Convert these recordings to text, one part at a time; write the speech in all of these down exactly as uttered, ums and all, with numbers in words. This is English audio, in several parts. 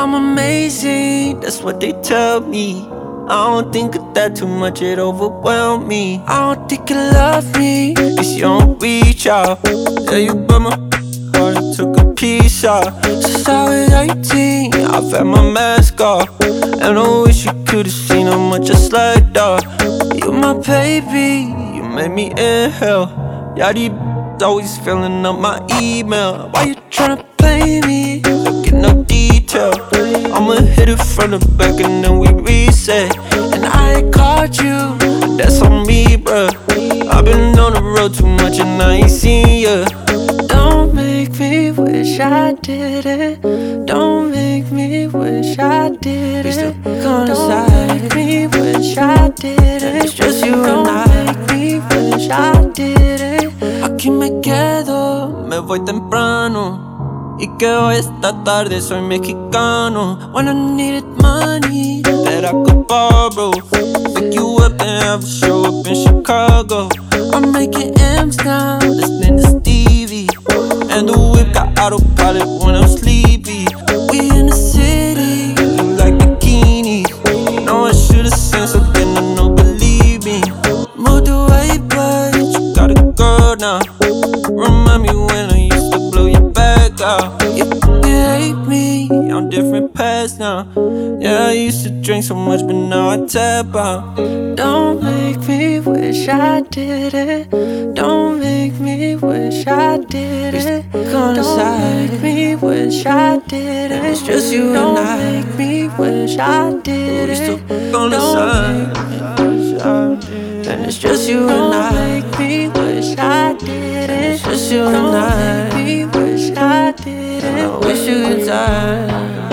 I'm amazing, that's what they tell me. I don't think of that too much, it overwhelmed me. I don't think you love me, cause you don't reach out. Yeah, you broke my heart and took a piece out. Since I was eighteen, I've had my mask off, and I wish you could've seen how much I slept off. You my baby, you made me inhale. Yeah, these always filling up my email. Why you tryna play me? Look at no detail. I'ma hit it from the back and then we reset. And I ain't caught you, that's on me, bruh. I've been on the road too much and I ain't seen ya. Don't make me wish I did it. Don't make me wish I did it. Don't make me wish I did it. It's just you and I. Don't make me wish I did it. Aquí me quedo, me voy temprano. Y que hoy esta tarde soy mexicano. When I needed money that I could borrow, pick you up and have a show up in Chicago. I'm making M's now, listening to Stevie, and the whip got autopilot when I'm sleepy. We in the city, you like bikinis. Know I should've seen something, I know, believe me. Moved away, but you got a girl now. Remind me when I used to blow your back out. You, you hate me, on different paths now. Yeah, I used to drink so much, but now I tap out. Don't make me wish I did it. Don't make me wish I did it. Don't make me wish I did it. It's just you and I. Don't make me wish I did it. Don't make me wish I did it. And it's just you and I. Don't make me wish I did it. It's just you and I. Don't make me wish I did it. I wish you could die,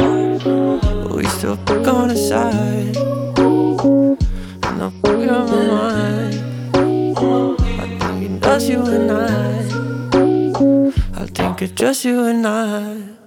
but we still on the side. And I'm fucking on my mind. I think it's just you and I. I think it's just you and I.